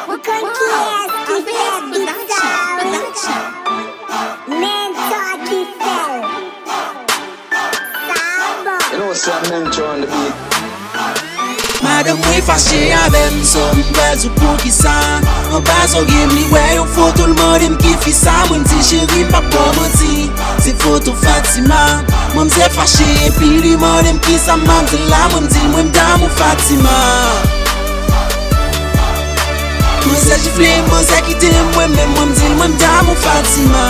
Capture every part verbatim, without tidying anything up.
Ou kon ki es ki fè bit sa ou? Mentor ki fè. Sa bon. You know what's up, Mentor on the beat. Madame mwen fache avem so mbel sou pou ki sa. An pa so game li we yon foto l modem ki fi sa. Mwen ti chéri pa pou moti, se foto Fatima. Mwen mse fache epi li modem ki sa mam te la. Mwen di mwen dam ou Fatima. Mwen se jifle mwen se kite mwen men mwen di mwen dam ou Fatima.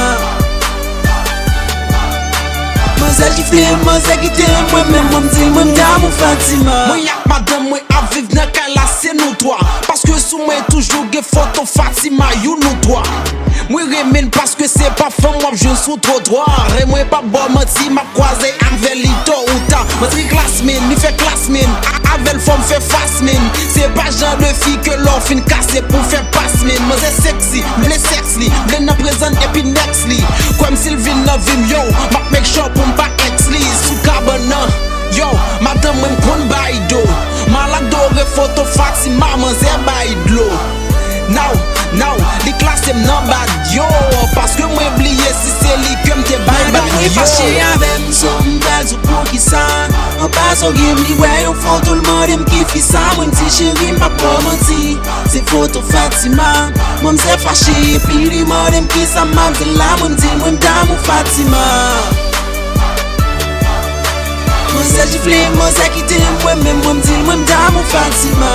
Mwen se jifle mwen se kite mwen men mwen di mwen dam ou Fatima. Mwen yak madame mwen ap viv nan kay la se nou toa. Paske sou mwen toujou ge foto Fatima you nou toa. Mwen remen paske se pa fam wap jwen sou trottoir. E mwen pa bo mati map kwaze anvel li to ou ta. Mwen tri klasmen, ni fe klasmen, avel fom fe fasmen. Se pa jan de fi ke lor fin kase pou fe pasmen. Mwen se seksi, mwen le seks li, mwen na prezant epi next li. Kwem Sylvine na vim yo, mak make sure pou mpa ex li. Sou kabana, yo, madame mwen kon bay do. Malak do re foto Fatima mwen se bay dlo. Now, now, li klasem nan bad yo. Paske mwen bliye si se li kem te bay bay yo. Madame mwen fache avem so mbel sou pou ki sa. An pa so game li we yon foto l modem ki fi sa. Mwen ti chéri mpa pou moti, se foto Fatima. Mwen mse fache epi li modem ki sa mam te la. Mwen di mwen dam ou Fatima. Mwen se jifle mwen se kite mwen men mwen di mwen dam ou Fatima.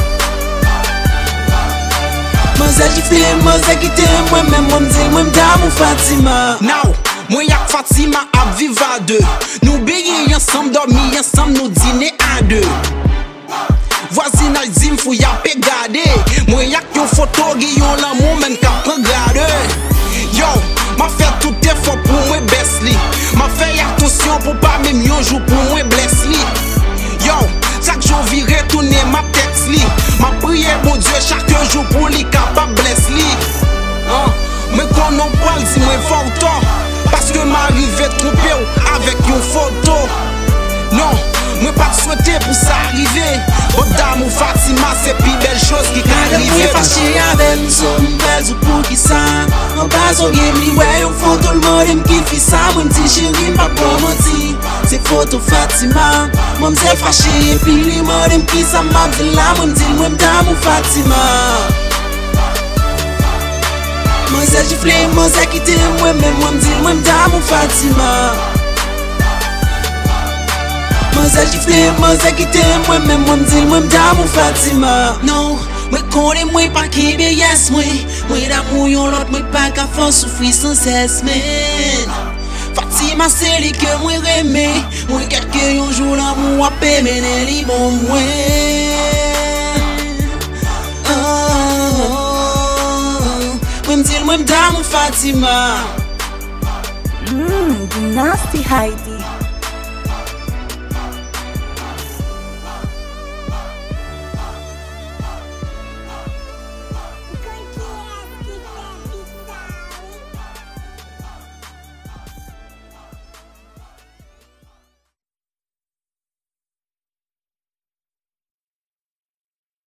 Mwen se jifle mwen se kite mwen men mwen di mwen dam ou Fatima. Now, mwen yak Fatima ap viva de. Nou beye yansam, dormi yansam, nou dine a de. Voisinaj zim fou ya pe gade. Mwen yak yon foto gi yon lan moun men ka pregade. Yo, ma fè tout effort pou mwen bes li. Ma fè attention pou pa mèm yon jou pou mwen bles li. Yo, chak jou vi retourne ma text li. Ma priye bon Dieu chaque jour pour li kapab bless li. Hein? Mwen konon pral di mwen foto, paske m'arive trompe ou avec yon photo. Non, mwen pa souhaite pour ça arriver. Bon dam ou Fatima c'est pi belle chose qui ka Madame arrive. mwen fache avem so mbel sou pou ki sa. An pa so game li we yon foto l modem ki fi sa. Mwen ti chéri mpa pou moti, se foto Fatima. Mwen mse fache epi li modem ki sa mam te la. Mwen di mwen dam ou Fatima. Mwen se jifle mwen se kite mwen men mwen di mwen dam ou Fatima. Mwen se jifle mwen se kite mwen men mwen di mwen dam ou Fatima. Non, mwen kone mwen pa kebe yes mwen. Mwen da mou yon lot mwen pa ka fon soufri san ses men. Fatima se li ke mwen reme. Mwen kelke yon jou la mou apè menen li bon mwen. Oh, mwen mdil mwen dam ou Fatima. Mmm, the nasty Heidi.